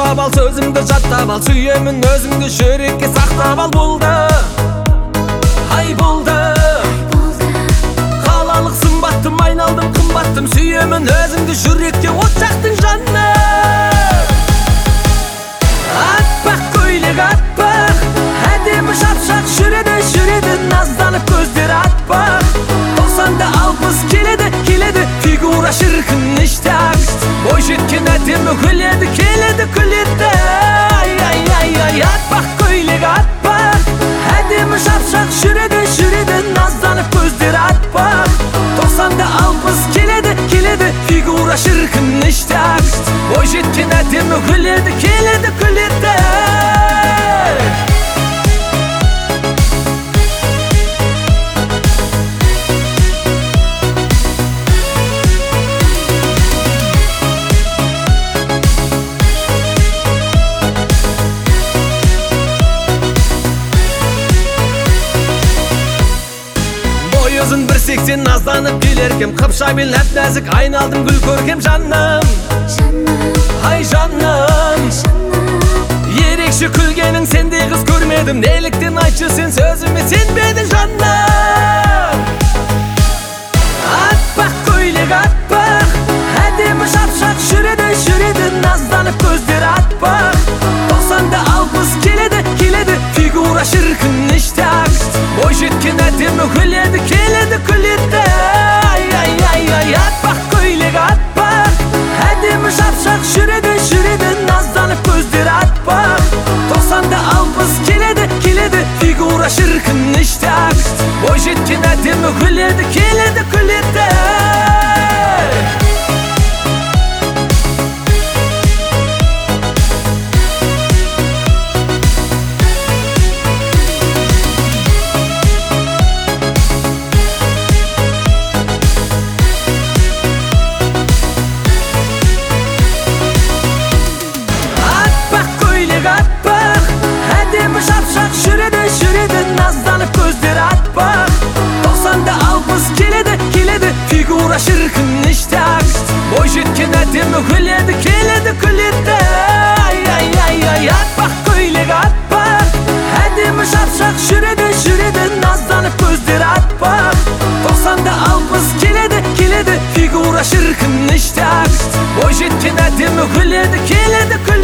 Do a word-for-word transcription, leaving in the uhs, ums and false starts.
Uktap al, sözümdü jattap al, sүйемін өзіңді жүрекке сақтап ал. Болды, ай болды, қалалық сымбаттым, айналдым қымбаттым, сүйемін өзіңді жүрекке от жақтың жанына. Аппақ көйлек аппақ, әдемі шапшақ жүреді, жүреді, назданып көздері аппақ. Тоқсанда алпыс келеді, келеді, фигура шіркін іштак. Бой жеткен әдемі күледі, келеді, күледі. Ай, ай, ай, ай, аппақ көйлек аппақ, әдемі шапшақ жүреді, жүреді, назданып көздері аппақ. Тоқсанда алпыс келеді, келеді, фигура шіркін іштак. Бой жеткен әдемі күледі, келеді, күледі. Өзін бір сексен назданып келеркем, қыпша бел әп-нәзік айналдым гүл көркем жаным. Ай жаным, ерекше күлгенің сендей қыз көрмедім, неліктен айтшы сен сөзіме сенбедің жаным. Аппақ көйлек аппақ, әдемі шапшақ жүреді, жүреді, назданып көздері аппақ. Тоқсанда алпыс келеді, келеді, фигура шіркін іштак. Бой жеткен әдемі күледі, келеді, күледі. Ай, ай, ай, ай, аппақ көйлек аппақ, әдемі шапшақ жүреді, жүреді, назданып көздері аппақ. Тоқсанда алпыс келеді, келеді, фигура шіркін іштак. Бой жеткен әдемі күледі, келеді, күледі. Аппақ, әдемі шапшақ жүреді, жүреді, назданып көздері аппақ. Тоқсанда алпыс келеді, келеді, фигура шіркін іштак. Бой жеткен әдемі күледі, келеді, күледі. Ай, ай, ай, ай, аппақ көйлек аппақ, әдемі шапшақ жүреді, жүреді, назданып көздері аппақ. Тоқсанда алпыс келеді, келеді, фигура шіркін іштак. Бой жеткен әдемі күледі, келеді, күледі.